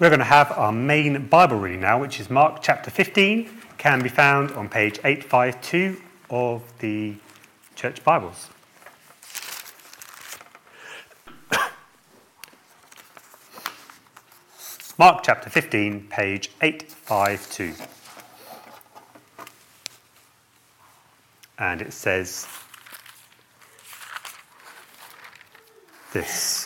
We're going to have our main Bible reading now, which is Mark chapter 15, can be found on page 852 of the Church Bibles. Mark chapter 15, page 852. And it says this.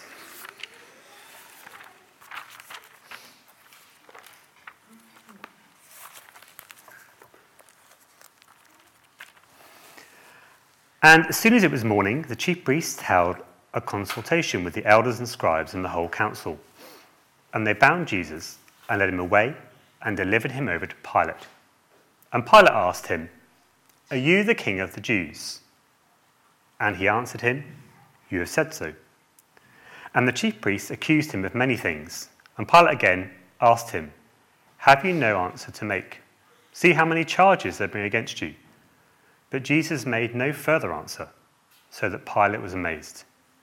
And as soon as it was morning, the chief priests held a consultation with the elders and scribes and the whole council. And they bound Jesus and led him away and delivered him over to Pilate. And Pilate asked him, "Are you the king of the Jews?" And he answered him, "You have said so." And the chief priests accused him of many things. And Pilate again asked him, "Have you no answer to make? See how many charges they bring against you." But Jesus made no further answer, so that Pilate was amazed.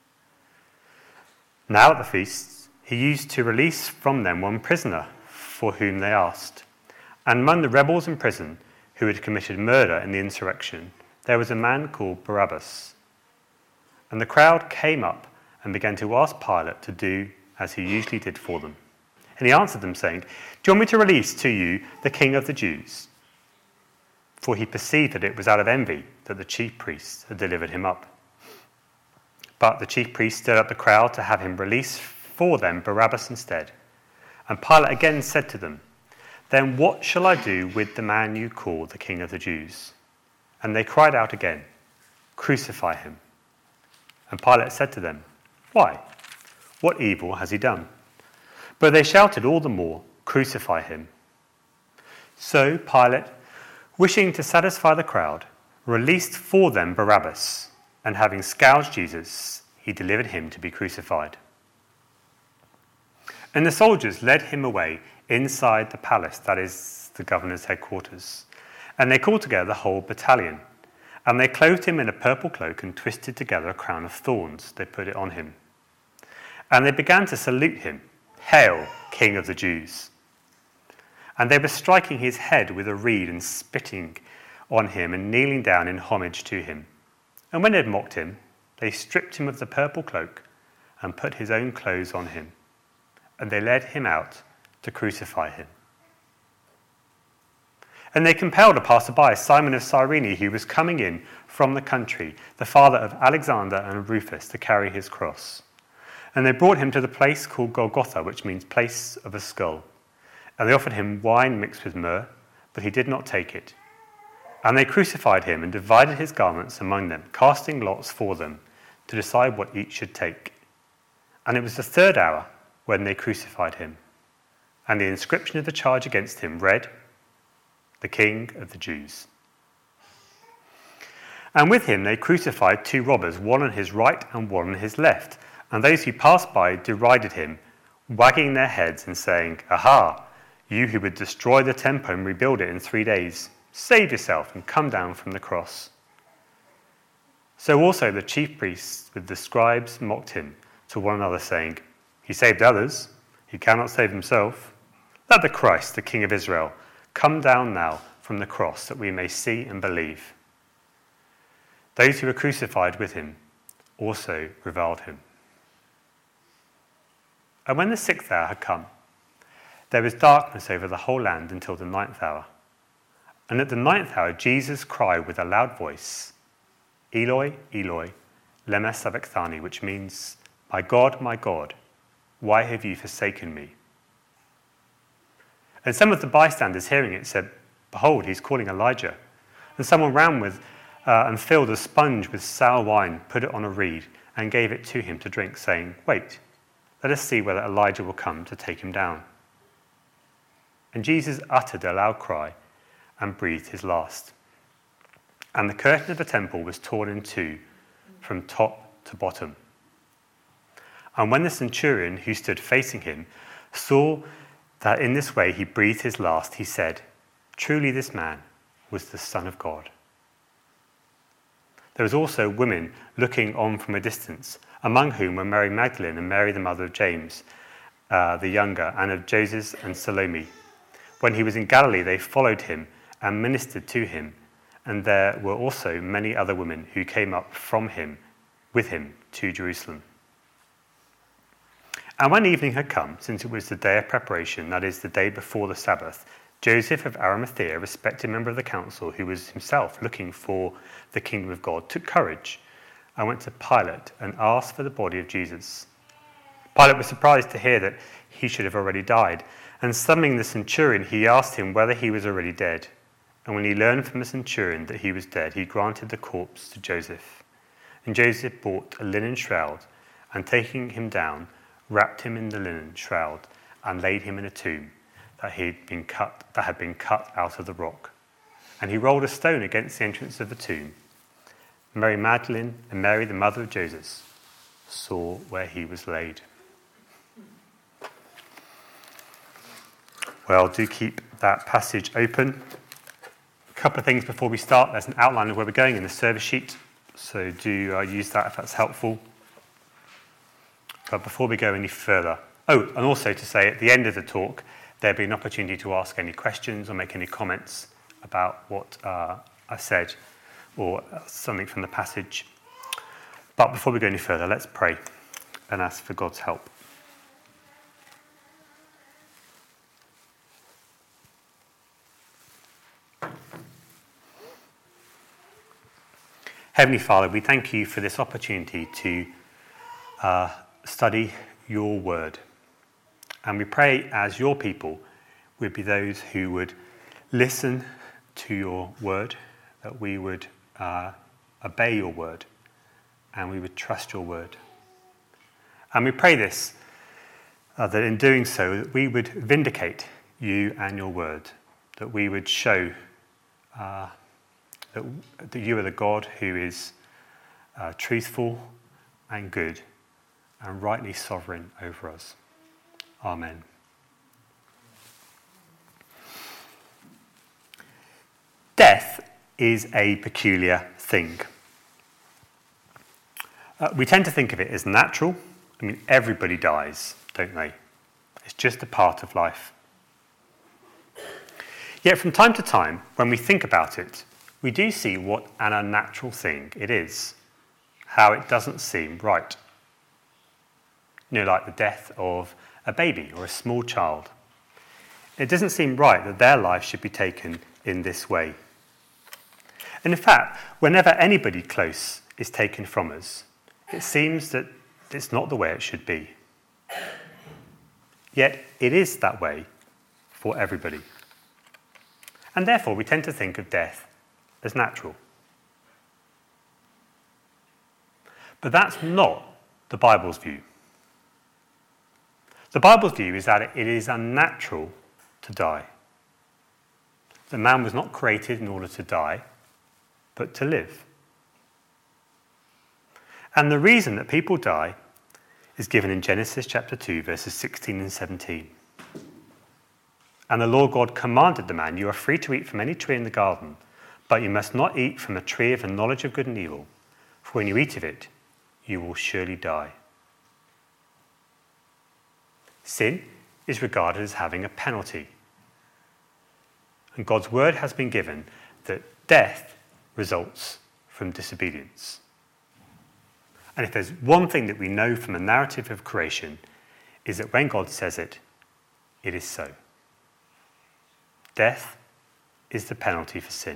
Now at the feast, he used to release from them one prisoner for whom they asked. And among the rebels in prison who had committed murder in the insurrection, there was a man called Barabbas. And the crowd came up and began to ask Pilate to do as he usually did for them. And he answered them, saying, "Do you want me to release to you the king of the Jews?" For he perceived that it was out of envy that the chief priests had delivered him up. But the chief priests stirred up the crowd to have him release for them Barabbas instead. And Pilate again said to them, "Then what shall I do with the man you call the king of the Jews?" And they cried out again, "Crucify him." And Pilate said to them, "Why? What evil has he done?" But they shouted all the more, "Crucify him." So Pilate, wishing to satisfy the crowd, released for them Barabbas, and having scourged Jesus, he delivered him to be crucified. And the soldiers led him away inside the palace, that is, the governor's headquarters. And they called together the whole battalion. And they clothed him in a purple cloak and twisted together a crown of thorns. They put it on him. And they began to salute him, "Hail, King of the Jews!" And they were striking his head with a reed and spitting on him and kneeling down in homage to him. And when they had mocked him, they stripped him of the purple cloak and put his own clothes on him. And they led him out to crucify him. And they compelled a passerby, Simon of Cyrene, who was coming in from the country, the father of Alexander and Rufus, to carry his cross. And they brought him to the place called Golgotha, which means place of a skull. And they offered him wine mixed with myrrh, but he did not take it. And they crucified him and divided his garments among them, casting lots for them to decide what each should take. And it was the third hour when they crucified him. And the inscription of the charge against him read, "The King of the Jews." And with him they crucified two robbers, one on his right and one on his left. And those who passed by derided him, wagging their heads and saying, "Aha! You who would destroy the temple and rebuild it in 3 days, save yourself and come down from the cross." So also the chief priests with the scribes mocked him to one another, saying, "He saved others, he cannot save himself. Let the Christ, the King of Israel, come down now from the cross that we may see and believe." Those who were crucified with him also reviled him. And when the 6th hour had come, there was darkness over the whole land until the 9th hour. And at the 9th hour, Jesus cried with a loud voice, "Eloi, Eloi, lema sabachthani," which means, my God, why have you forsaken me?" And some of the bystanders hearing it said, "Behold, he's calling Elijah." And someone ran with and filled a sponge with sour wine, put it on a reed, and gave it to him to drink, saying, "Wait, let us see whether Elijah will come to take him down." And Jesus uttered a loud cry and breathed his last. And the curtain of the temple was torn in two from top to bottom. And when the centurion who stood facing him saw that in this way he breathed his last, he said, "Truly this man was the Son of God." There was also women looking on from a distance, among whom were Mary Magdalene and Mary the mother of James, the younger, and of Joses and Salome. When he was in Galilee, they followed him and ministered to him, and there were also many other women who came up with him to Jerusalem. And when evening had come, since it was the day of preparation, that is, the day before the Sabbath, Joseph of Arimathea, a respected member of the council, who was himself looking for the kingdom of God, took courage and went to Pilate and asked for the body of Jesus. Pilate was surprised to hear that he should have already died, and summoning the centurion, he asked him whether he was already dead. And when he learned from the centurion that he was dead, he granted the corpse to Joseph. And Joseph bought a linen shroud, and taking him down, wrapped him in the linen shroud, and laid him in a tomb that had been cut out of the rock. And he rolled a stone against the entrance of the tomb. Mary Magdalene and Mary, the mother of Joseph, saw where he was laid. Well, do keep that passage open. A couple of things before we start. There's an outline of where we're going in the service sheet, so do use that if that's helpful. But before we go any further, and also to say at the end of the talk, there'll be an opportunity to ask any questions or make any comments about what I said or something from the passage. But before we go any further, let's pray and ask for God's help. Heavenly Father, we thank you for this opportunity to study your word. And we pray as your people would be those who would listen to your word, that we would obey your word, and we would trust your word. And we pray this, that in doing so, that we would vindicate you and your word, that we would show that you are the God who is truthful and good and rightly sovereign over us. Amen. Death is a peculiar thing. We tend to think of it as natural. I mean, everybody dies, don't they? It's just a part of life. Yet from time to time, when we think about it, we do see what an unnatural thing it is, how it doesn't seem right. Like the death of a baby or a small child. It doesn't seem right that their life should be taken in this way. And in fact, whenever anybody close is taken from us, it seems that it's not the way it should be. Yet it is that way for everybody. And therefore we tend to think of death as natural. But that's not the Bible's view. The Bible's view is that it is unnatural to die. That man was not created in order to die, but to live. And the reason that people die is given in Genesis chapter 2, verses 16 and 17. And the Lord God commanded the man, "You are free to eat from any tree in the garden, but you must not eat from the tree of the knowledge of good and evil, for when you eat of it, you will surely die." Sin is regarded as having a penalty. And God's word has been given that death results from disobedience. And if there's one thing that we know from the narrative of creation, is that when God says it, it is so. Death is the penalty for sin.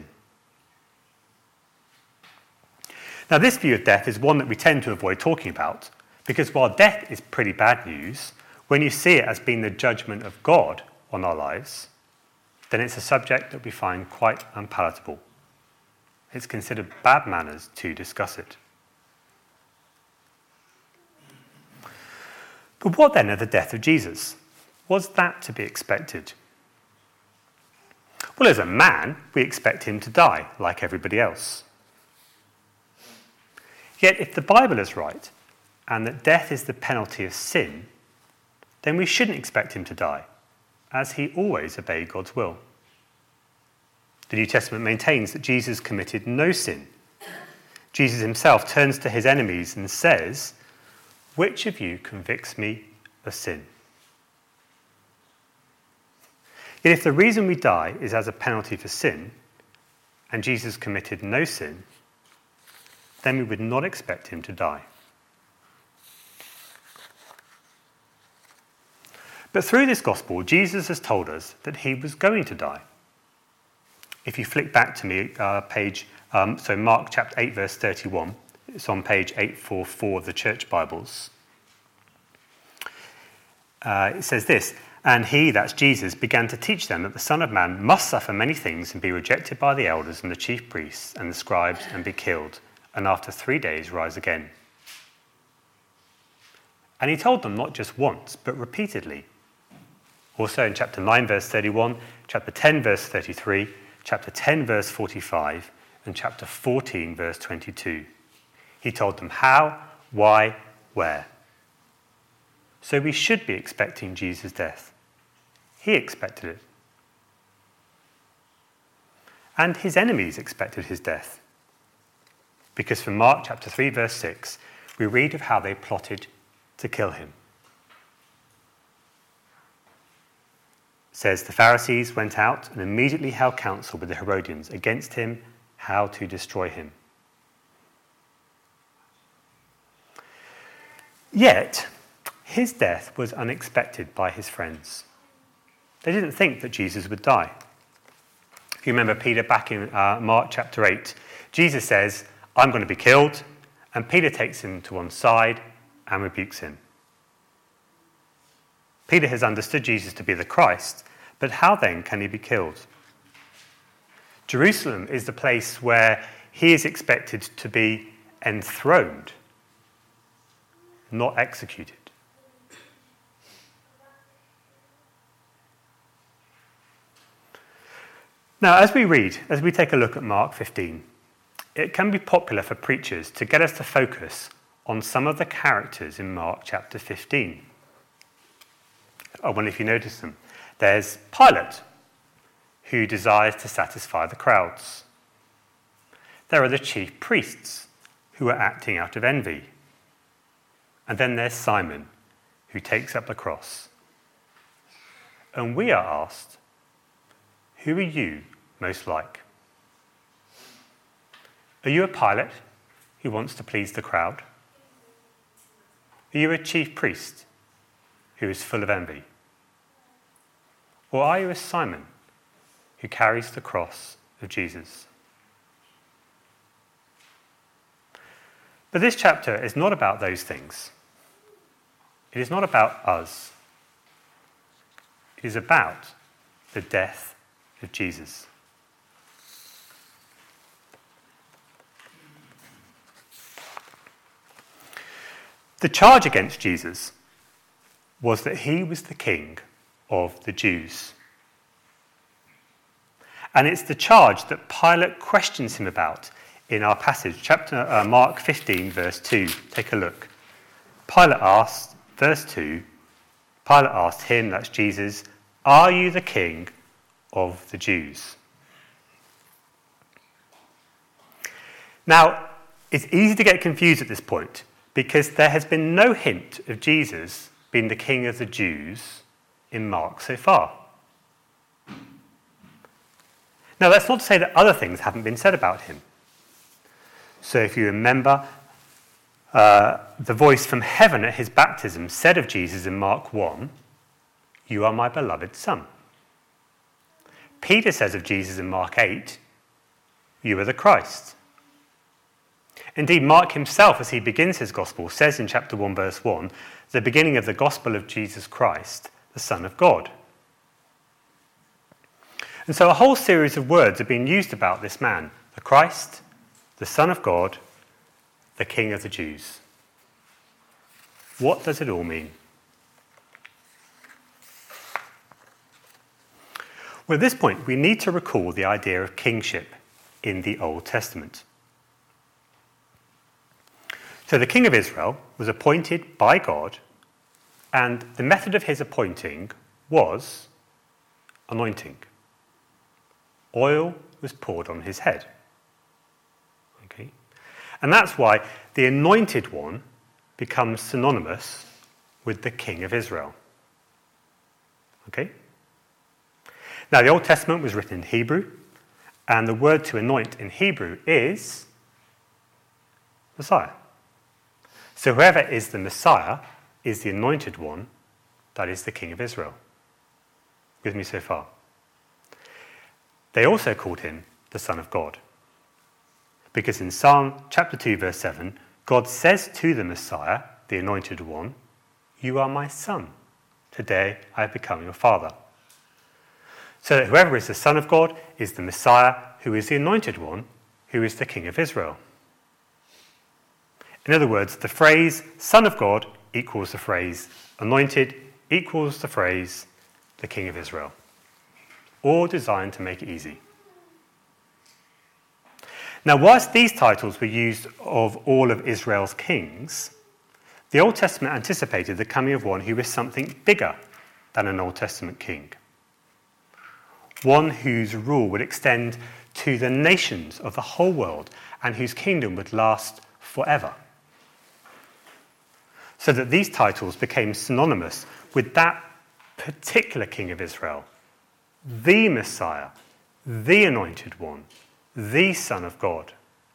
Now, this view of death is one that we tend to avoid talking about, because while death is pretty bad news, when you see it as being the judgment of God on our lives, then it's a subject that we find quite unpalatable. It's considered bad manners to discuss it. But what then of the death of Jesus? Was that to be expected? Well, as a man, we expect him to die like everybody else. Yet if the Bible is right, and that death is the penalty of sin, then we shouldn't expect him to die, as he always obeyed God's will. The New Testament maintains that Jesus committed no sin. Jesus himself turns to his enemies and says, "Which of you convicts me of sin?" Yet if the reason we die is as a penalty for sin, and Jesus committed no sin, then we would not expect him to die. But through this gospel, Jesus has told us that he was going to die. If you flick back to me, Mark chapter 8, verse 31, it's on page 844 of the Church Bibles. It says this, "And he," that's Jesus, "began to teach them that the Son of Man must suffer many things and be rejected by the elders and the chief priests and the scribes and be killed, and after 3 days rise again." And he told them not just once, but repeatedly. Also in chapter 9, verse 31, chapter 10, verse 33, chapter 10, verse 45, and chapter 14, verse 22. He told them how, why, where. So we should be expecting Jesus' death. He expected it. And his enemies expected his death. Because from Mark chapter 3, verse 6, we read of how they plotted to kill him. It says, "The Pharisees went out and immediately held counsel with the Herodians against him, how to destroy him." Yet, his death was unexpected by his friends. They didn't think that Jesus would die. If you remember Peter back in Mark chapter 8, Jesus says, "I'm going to be killed," and Peter takes him to one side and rebukes him. Peter has understood Jesus to be the Christ, but how then can he be killed? Jerusalem is the place where he is expected to be enthroned, not executed. Now, as we take a look at Mark 15, it can be popular for preachers to get us to focus on some of the characters in Mark chapter 15. I wonder if you notice them. There's Pilate, who desires to satisfy the crowds. There are the chief priests, who are acting out of envy. And then there's Simon, who takes up the cross. And we are asked, who are you most like? Are you a Pilate who wants to please the crowd? Are you a chief priest who is full of envy? Or are you a Simon who carries the cross of Jesus? But this chapter is not about those things. It is not about us. It is about the death of Jesus. The charge against Jesus was that he was the king of the Jews. And it's the charge that Pilate questions him about in our passage, Mark 15, verse 2. Take a look. Verse 2, Pilate asked him, that's Jesus, "Are you the king of the Jews?" Now, it's easy to get confused at this point because there has been no hint of Jesus being the king of the Jews in Mark so far. Now, that's not to say that other things haven't been said about him. So if you remember, the voice from heaven at his baptism said of Jesus in Mark 1, "You are my beloved son." Peter says of Jesus in Mark 8, "You are the Christ." Indeed, Mark himself, as he begins his gospel, says in chapter 1, verse 1, the beginning of the gospel of Jesus Christ, the Son of God. And so a whole series of words are being used about this man, the Christ, the Son of God, the King of the Jews. What does it all mean? Well, at this point, we need to recall the idea of kingship in the Old Testament. So the king of Israel was appointed by God, and the method of his appointing was anointing. Oil was poured on his head. Okay? And that's why the anointed one becomes synonymous with the king of Israel. Okay? Now, the Old Testament was written in Hebrew, and the word to anoint in Hebrew is Messiah. So whoever is the Messiah is the anointed one, that is the King of Israel. With me so far? They also called him the Son of God. Because in Psalm chapter 2, verse 7, God says to the Messiah, the anointed one, "You are my son. Today I have become your father." So that whoever is the Son of God is the Messiah, who is the anointed one, who is the King of Israel. In other words, the phrase Son of God equals the phrase anointed equals the phrase the King of Israel. All designed to make it easy. Now, whilst these titles were used of all of Israel's kings, the Old Testament anticipated the coming of one who was something bigger than an Old Testament king. One whose rule would extend to the nations of the whole world and whose kingdom would last forever. So that these titles became synonymous with that particular King of Israel, the Messiah, the Anointed One, the Son of God.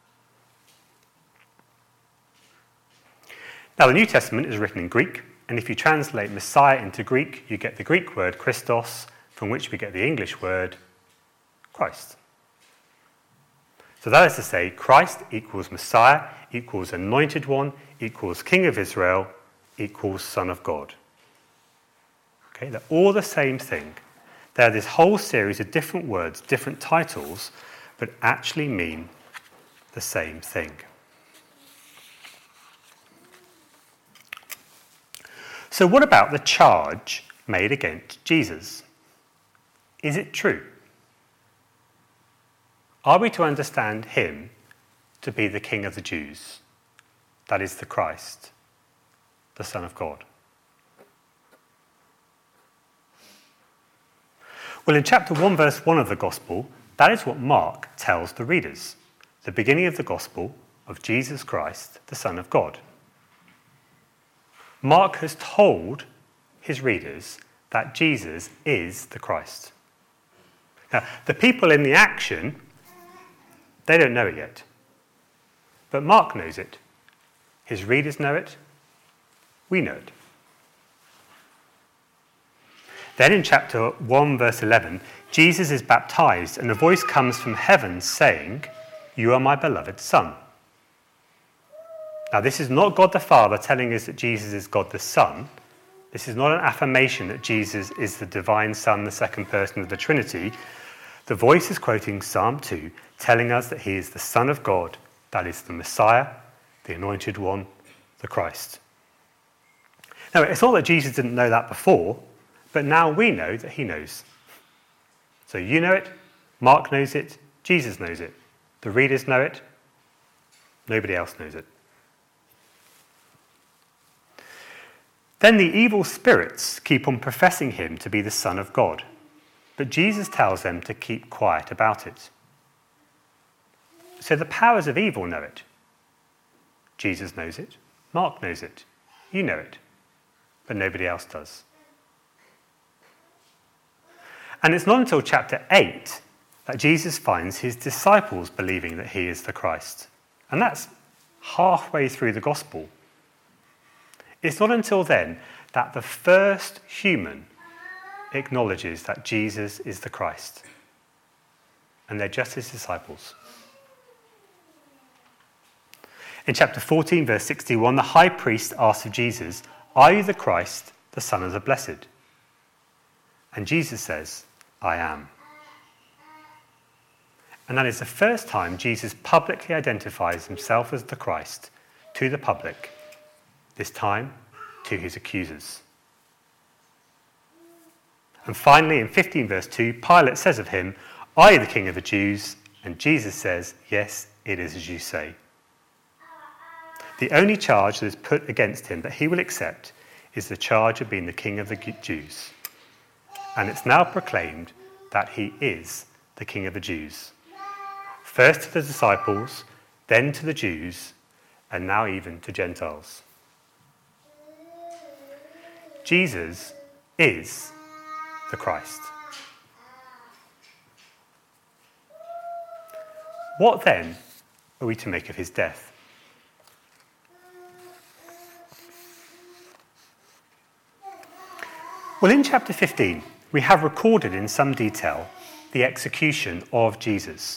Now, the New Testament is written in Greek, and if you translate Messiah into Greek, you get the Greek word Christos, from which we get the English word Christ. So that is to say, Christ equals Messiah, equals Anointed One, equals King of Israel, equals Son of God. Okay, they're all the same thing. They're this whole series of different words, different titles, but actually mean the same thing. So what about the charge made against Jesus? Is it true? Are we to understand him to be the King of the Jews? That is the Christ, the Son of God. Well, in chapter 1, verse 1 of the Gospel, that is what Mark tells the readers, the beginning of the Gospel of Jesus Christ, the Son of God. Mark has told his readers that Jesus is the Christ. Now, the people in the action, they don't know it yet. But Mark knows it. His readers know it. We know it. Then in chapter 1, verse 11, Jesus is baptized, and a voice comes from heaven saying, "You are my beloved Son." Now, this is not God the Father telling us that Jesus is God the Son. This is not an affirmation that Jesus is the divine Son, the second person of the Trinity. The voice is quoting Psalm 2, telling us that he is the Son of God, that is the Messiah, the Anointed One, the Christ. Now, it's not that Jesus didn't know that before, but now we know that he knows. So you know it, Mark knows it, Jesus knows it. The readers know it, nobody else knows it. Then the evil spirits keep on professing him to be the Son of God, but Jesus tells them to keep quiet about it. So the powers of evil know it. Jesus knows it, Mark knows it, you know it, but nobody else does. And it's not until chapter 8 that Jesus finds his disciples believing that he is the Christ. And that's halfway through the gospel. It's not until then that the first human acknowledges that Jesus is the Christ. And they're just his disciples. In chapter 14, verse 61, the high priest asks of Jesus, "Are you the Christ, the Son of the Blessed?" And Jesus says, "I am." And that is the first time Jesus publicly identifies himself as the Christ to the public, this time to his accusers. And finally, in 15 verse 2, Pilate says of him, "Are you the King of the Jews?" And Jesus says, "Yes, it is as you say." The only charge that is put against him that he will accept is the charge of being the King of the Jews. And it's now proclaimed that he is the King of the Jews. First to the disciples, then to the Jews, and now even to Gentiles. Jesus is the Christ. What then are we to make of his death? Well, in chapter 15, we have recorded in some detail the execution of Jesus.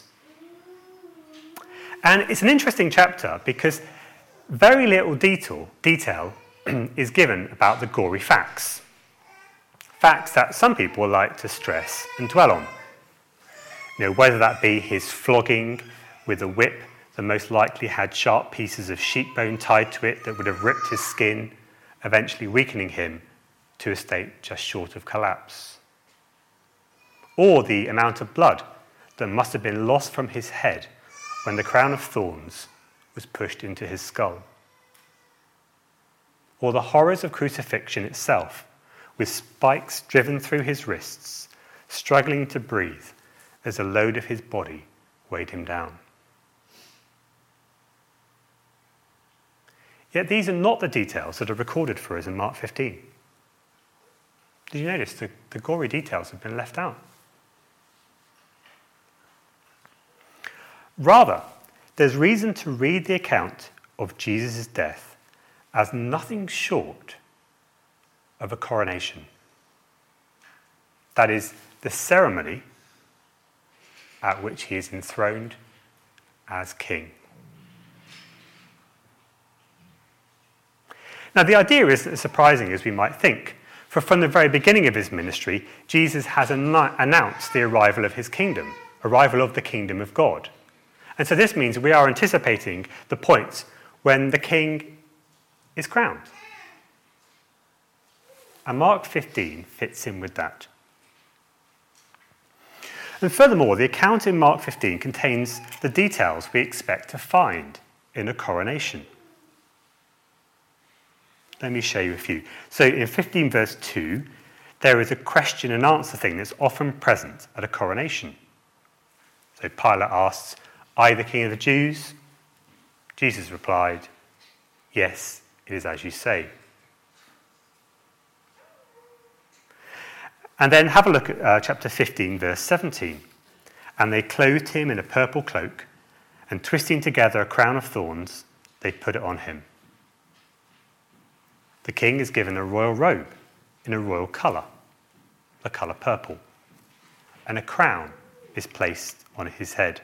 And it's an interesting chapter because very little detail is given about the gory facts. Facts that some people like to stress and dwell on. Whether that be his flogging with a whip that most likely had sharp pieces of sheep bone tied to it that would have ripped his skin, eventually weakening him to a state just short of collapse. Or the amount of blood that must have been lost from his head when the crown of thorns was pushed into his skull. Or the horrors of crucifixion itself, with spikes driven through his wrists, struggling to breathe as the load of his body weighed him down. Yet these are not the details that are recorded for us in Mark 15. Did you notice the gory details have been left out? Rather, there's reason to read the account of Jesus' death as nothing short of a coronation. That is, the ceremony at which he is enthroned as king. Now, the idea isn't as surprising as we might think, for from the very beginning of his ministry, Jesus has announced the arrival of his kingdom, arrival of the kingdom of God. And so this means we are anticipating the point when the king is crowned. And Mark 15 fits in with that. And furthermore, the account in Mark 15 contains the details we expect to find in a coronation. Let me show you a few. So in 15 verse 2, there is a question and answer thing that's often present at a coronation. So Pilate asks, "Are you the king of the Jews?" Jesus replied, "Yes, it is as you say." And then have a look at chapter 15, verse 17. "And they clothed him in a purple cloak, and twisting together a crown of thorns, they put it on him." The king is given a royal robe in a royal colour, the colour purple, and a crown is placed on his head.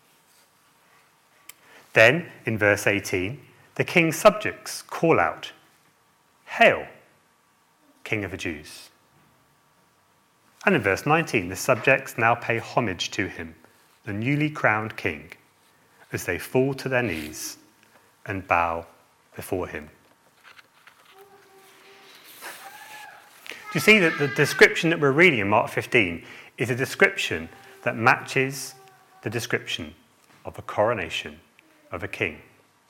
Then, in verse 18, the king's subjects call out, "Hail, King of the Jews." And in verse 19, the subjects now pay homage to him, the newly crowned king, as they fall to their knees and bow before him. Do you see that the description that we're reading in Mark 15 is a description that matches the description of a coronation of a king?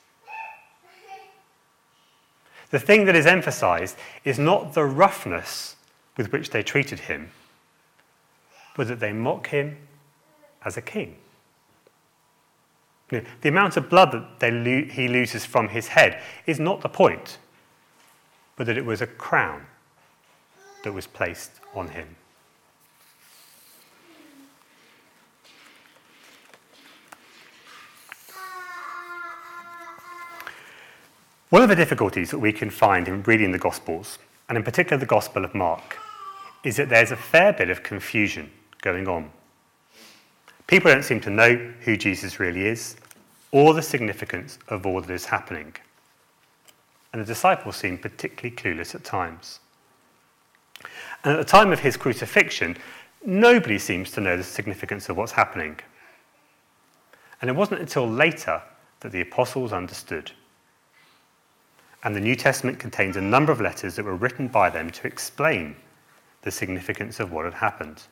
The thing that is emphasized is not the roughness with which they treated him, but that they mock him as a king. The amount of blood that he loses from his head is not the point, but that it was a crown that was placed on him. One of the difficulties that we can find in reading the Gospels, and in particular the Gospel of Mark, is that there's a fair bit of confusion going on. People don't seem to know who Jesus really is, or the significance of all that is happening. And the disciples seem particularly clueless at times. And at the time of his crucifixion, nobody seems to know the significance of what's happening. And it wasn't until later that the apostles understood. And the New Testament contains a number of letters that were written by them to explain the significance of what had happened.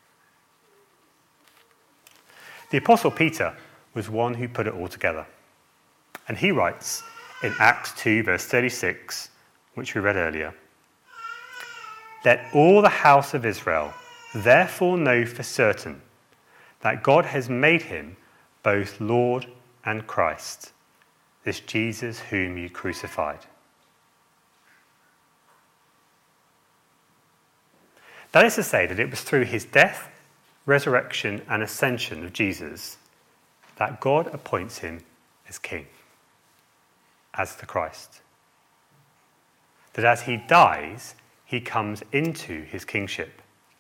The Apostle Peter was one who put it all together. And he writes in Acts 2, verse 36, which we read earlier, "Let all the house of Israel therefore know for certain that God has made him both Lord and Christ, this Jesus whom you crucified." That is to say that it was through his death, resurrection, and ascension of Jesus that God appoints him as king, as the Christ. That as he dies, he comes into his kingship.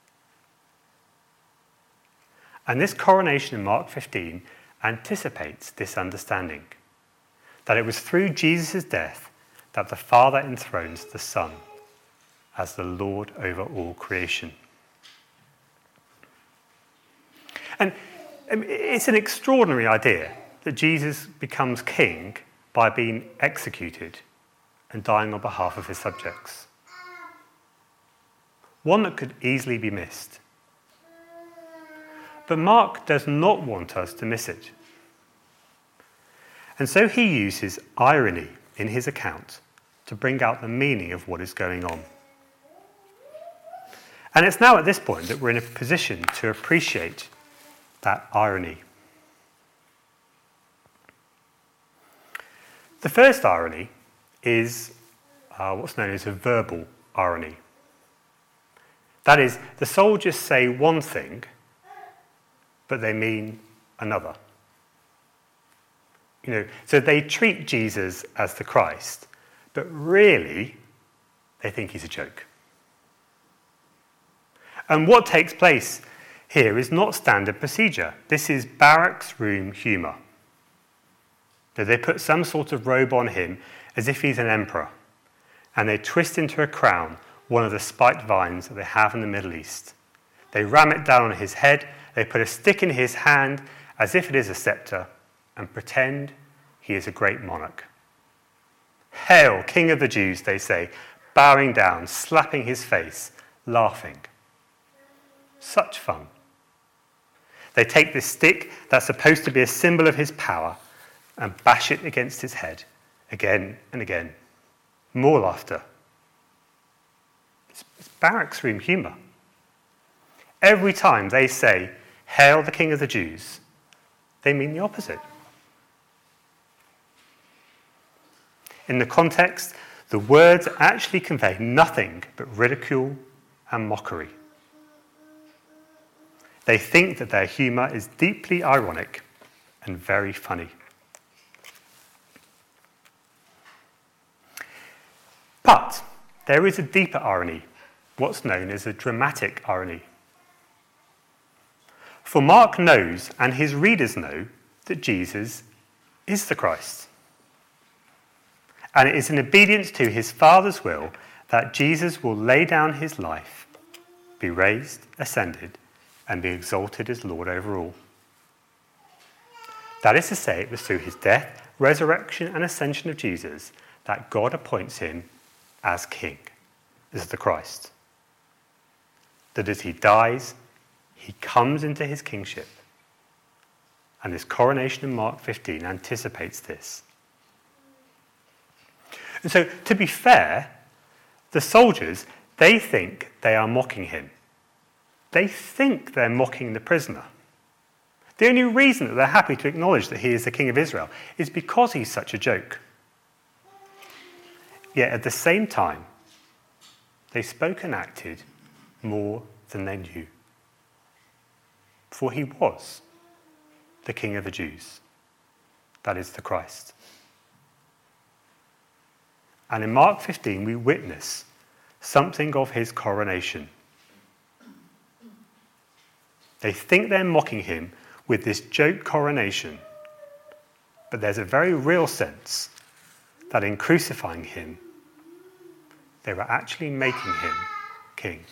And this coronation in Mark 15 anticipates this understanding, that it was through Jesus' death that the Father enthrones the Son as the Lord over all creation. And it's an extraordinary idea that Jesus becomes king by being executed and dying on behalf of his subjects. One that could easily be missed. But Mark does not want us to miss it. And so he uses irony in his account to bring out the meaning of what is going on. And it's now at this point that we're in a position to appreciate that irony. The first irony is what's known as a verbal irony. That is, the soldiers say one thing, but they mean another. So they treat Jesus as the Christ, but really, they think he's a joke. And what takes place here is not standard procedure. This is barracks room humour. They put some sort of robe on him as if he's an emperor, and they twist into a crown one of the spiked vines that they have in the Middle East. They ram it down on his head, they put a stick in his hand as if it is a sceptre, and pretend he is a great monarch. "Hail, King of the Jews," they say, bowing down, slapping his face, laughing. Such fun. They take this stick that's supposed to be a symbol of his power and bash it against his head again and again. More laughter. It's barracks room humour. Every time they say, "Hail the King of the Jews," they mean the opposite. In the context, the words actually convey nothing but ridicule and mockery. They think that their humour is deeply ironic and very funny. But there is a deeper irony, what's known as a dramatic irony. For Mark knows, and his readers know, that Jesus is the Christ. And it is in obedience to his Father's will that Jesus will lay down his life, be raised, ascended, and be exalted as Lord over all. That is to say, it was through his death, resurrection, and ascension of Jesus that God appoints him as king, as the Christ. That as he dies, he comes into his kingship. And this coronation in Mark 15 anticipates this. And so, to be fair, the soldiers, they think they are mocking him. They think they're mocking the prisoner. The only reason that they're happy to acknowledge that he is the King of Israel is because he's such a joke. Yet at the same time, they spoke and acted more than they knew. For he was the King of the Jews. That is the Christ. And in Mark 15, we witness something of his coronation. They think they're mocking him with this joke coronation, but there's a very real sense that in crucifying him, they were actually making him king.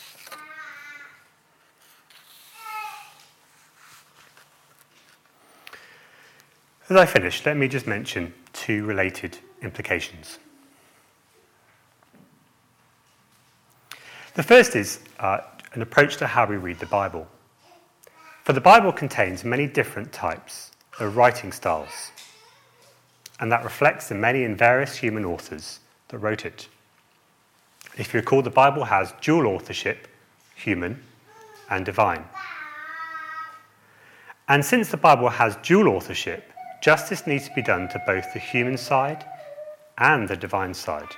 As I finish, let me just mention two related implications. The first is an approach to how we read the Bible. For the Bible contains many different types of writing styles, and that reflects the many and various human authors that wrote it. If you recall, the Bible has dual authorship, human and divine. And since the Bible has dual authorship, justice needs to be done to both the human side and the divine side.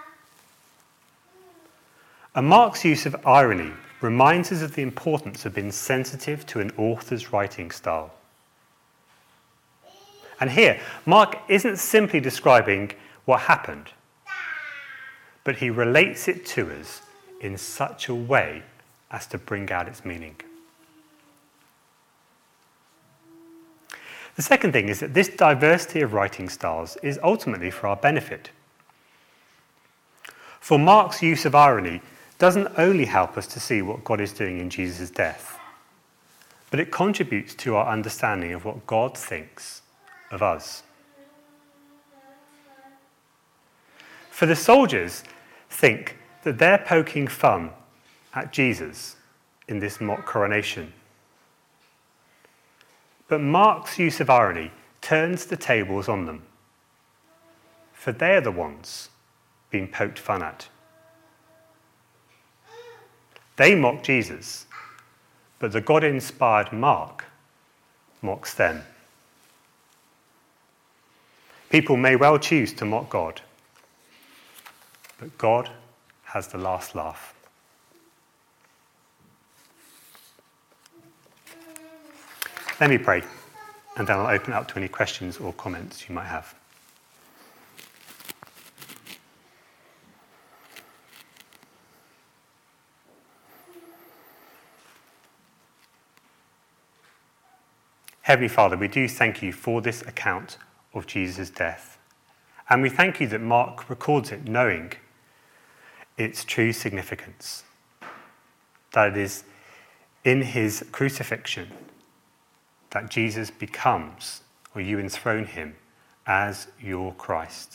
And Mark's use of irony reminds us of the importance of being sensitive to an author's writing style. And here, Mark isn't simply describing what happened, but he relates it to us in such a way as to bring out its meaning. The second thing is that this diversity of writing styles is ultimately for our benefit. For Mark's use of irony doesn't only help us to see what God is doing in Jesus' death, but it contributes to our understanding of what God thinks of us. For the soldiers think that they're poking fun at Jesus in this mock coronation. But Mark's use of irony turns the tables on them, for they're the ones being poked fun at. They mock Jesus, but the God-inspired Mark mocks them. People may well choose to mock God, but God has the last laugh. Let me pray, and then I'll open it up to any questions or comments you might have. Heavenly Father, we do thank you for this account of Jesus' death. And we thank you that Mark records it knowing its true significance. That it is in his crucifixion that Jesus becomes, or you enthrone him, as your Christ.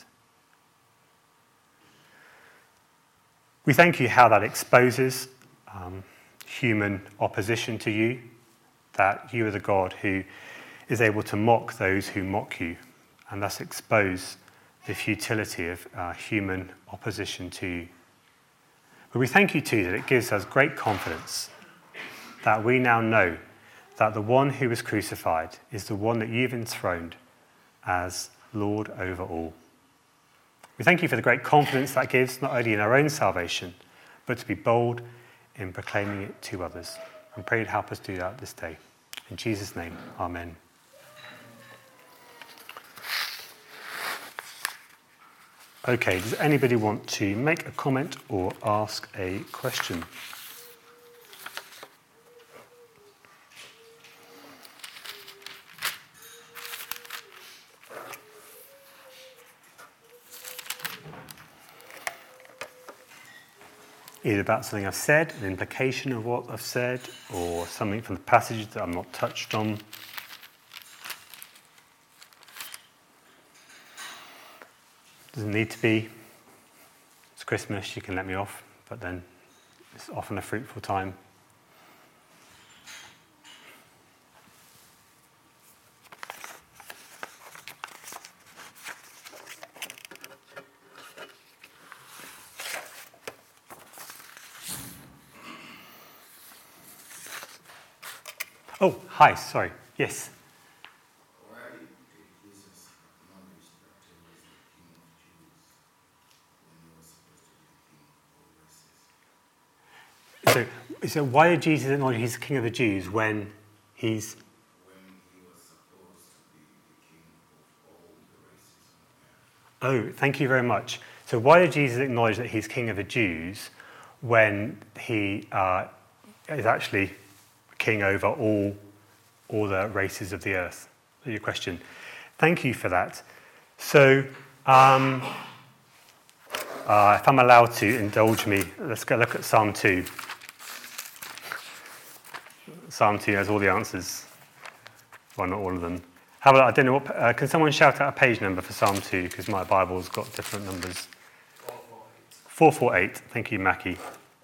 We thank you how that exposes human opposition to you, that you are the God who is able to mock those who mock you, and thus expose the futility of human opposition to you. But we thank you too that it gives us great confidence that we now know that the one who was crucified is the one that you've enthroned as Lord over all. We thank you for the great confidence that gives, not only in our own salvation, but to be bold in proclaiming it to others. And pray to help us do that this day. In Jesus' name, amen. Okay, does anybody want to make a comment or ask a question? Either about something I've said, an implication of what I've said, or something from the passage that I'm not touched on. Doesn't need to be. It's Christmas, you can let me off, but then it's often a fruitful time. Oh, hi, sorry. Yes. Why did Jesus acknowledge that he was the King of Jews when he was supposed to be the King of all races? So why did Jesus acknowledge he's the King of the Jews when he's... When he was supposed to be the King of all the races on earth. Oh, thank you very much. So why did Jesus acknowledge that he's King of the Jews when he is actually king over all the races of the earth? Your question. Thank you for that. So, if I'm allowed to indulge me, let's go look at Psalm 2. Psalm 2 has all the answers. Well, not all of them. How about, I don't know, what, can someone shout out a page number for Psalm 2? Because my Bible's got different numbers. 448. Thank you, Mackie.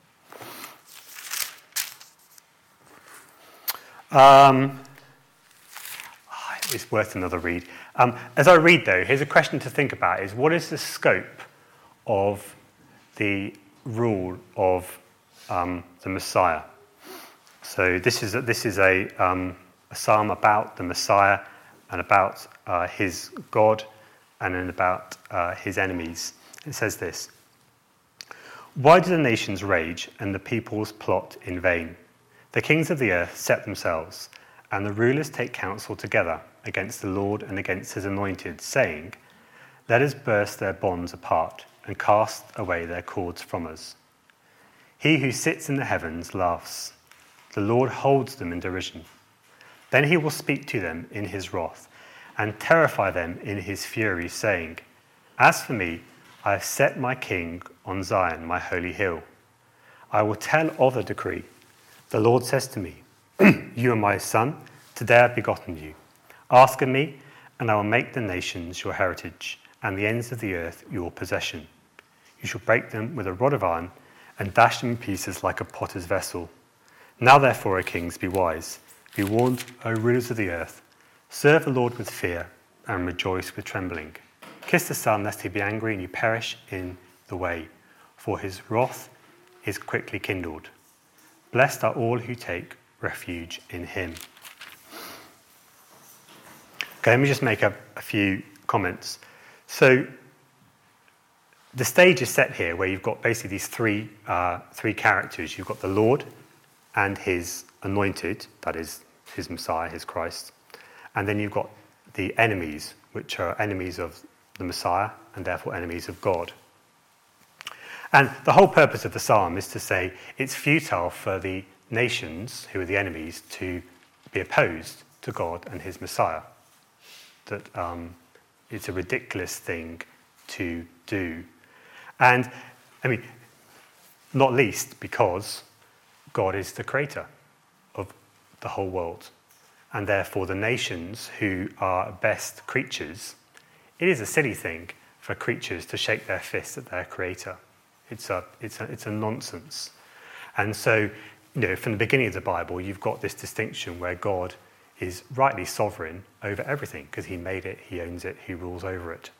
It's worth another read. As I read, though, here's a question to think about: is what is the scope of the rule of the Messiah? So this is a psalm about the Messiah and about his God, and then about his enemies. It says this: "Why do the nations rage and the peoples plot in vain? The kings of the earth set themselves, and the rulers take counsel together against the Lord and against his anointed, saying, let us burst their bonds apart and cast away their cords from us. He who sits in the heavens laughs. The Lord holds them in derision. Then he will speak to them in his wrath and terrify them in his fury, saying, as for me, I have set my king on Zion, my holy hill. I will tell of the decree. The Lord says to me, you are my son, today I have begotten you. Ask of me, and I will make the nations your heritage, and the ends of the earth your possession. You shall break them with a rod of iron, and dash them in pieces like a potter's vessel. Now therefore, O kings, be wise. Be warned, O rulers of the earth. Serve the Lord with fear, and rejoice with trembling. Kiss the Son, lest he be angry, and you perish in the way, for his wrath is quickly kindled. Blessed are all who take refuge in him. Okay, let me just make a few comments. So the stage is set here where you've got basically these three characters. You've got the Lord and his anointed, that is his Messiah, his Christ. And then you've got the enemies, which are enemies of the Messiah and therefore enemies of God. And the whole purpose of the psalm is to say it's futile for the nations, who are the enemies, to be opposed to God and his Messiah. That it's a ridiculous thing to do. And, I mean, not least because God is the creator of the whole world. And therefore the nations who are at best creatures, it is a silly thing for creatures to shake their fists at their creator. It's a nonsense. And so, from the beginning of the Bible, you've got this distinction where God is rightly sovereign over everything because he made it, he owns it, he rules over it.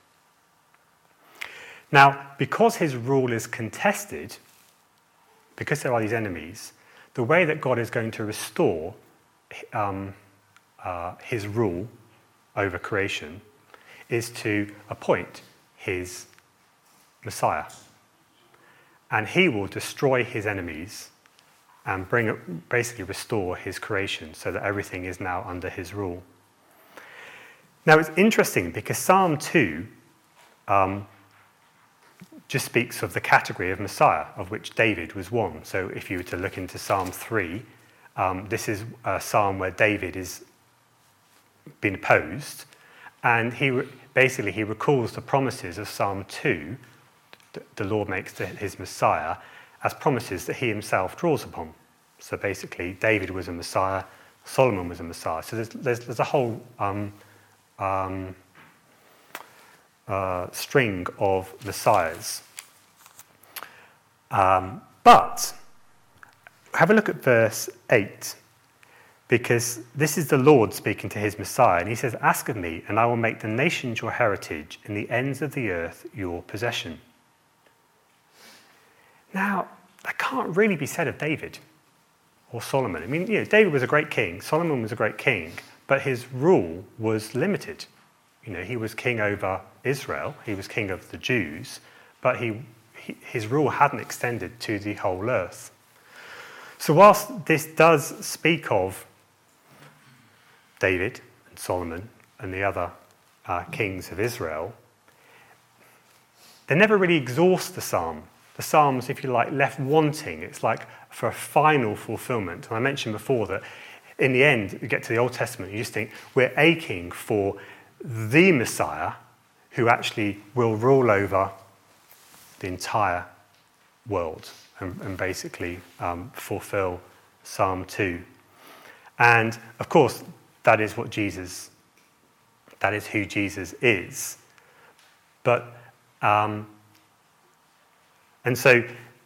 Now, because his rule is contested, because there are these enemies, the way that God is going to restore his rule over creation is to appoint his Messiah. And he will destroy his enemies and basically restore his creation so that everything is now under his rule. Now it's interesting because Psalm 2 just speaks of the category of Messiah, of which David was one. So if you were to look into Psalm 3, this is a psalm where David is being opposed, and he recalls the promises of Psalm 2 that the Lord makes to his Messiah as promises that he himself draws upon. So basically, David was a Messiah, Solomon was a Messiah. So there's a whole string of Messiahs. But have a look at verse 8, because this is the Lord speaking to his Messiah, and he says, ask of me, and I will make the nations your heritage, and the ends of the earth your possession. Now, that can't really be said of David or Solomon. I mean, David was a great king, Solomon was a great king, but his rule was limited. He was king over Israel, he was king of the Jews, but his rule hadn't extended to the whole earth. So whilst this does speak of David and Solomon and the other kings of Israel, they never really exhaust the psalm. The Psalms, if you like, left wanting. It's like for a final fulfillment. And I mentioned before that in the end, you get to the Old Testament, you just think we're aching for the Messiah who actually will rule over the entire world and basically fulfill Psalm 2. And of course, that is who Jesus is. But and so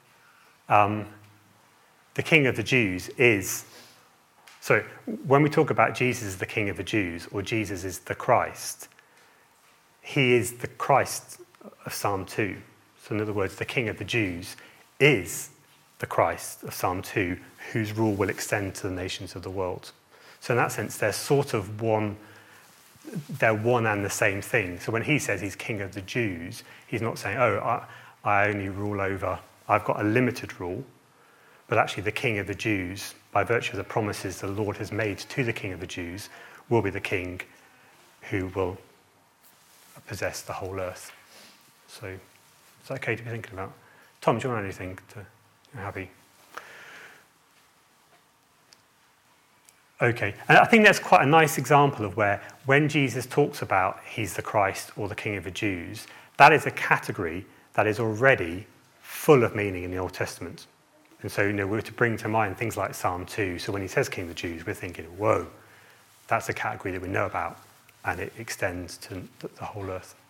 the King of the Jews is, so when we talk about Jesus as the King of the Jews, or Jesus is the Christ, he is the Christ of Psalm 2. So in other words, the King of the Jews is the Christ of Psalm 2, whose rule will extend to the nations of the world. So in that sense, they're sort of one and the same thing. So when he says he's King of the Jews, he's not saying, I only rule over, I've got a limited rule, but actually the King of the Jews, by virtue of the promises the Lord has made to the King of the Jews, will be the king who will possess the whole earth. So is that okay to be thinking about? Tom, do you want anything to happy? Okay, and I think that's quite a nice example of where when Jesus talks about he's the Christ or the King of the Jews, that is a category that is already full of meaning in the Old Testament. And so, we're to bring to mind things like Psalm 2. So when he says King of the Jews, we're thinking, whoa, that's a category that we know about, and it extends to the whole earth.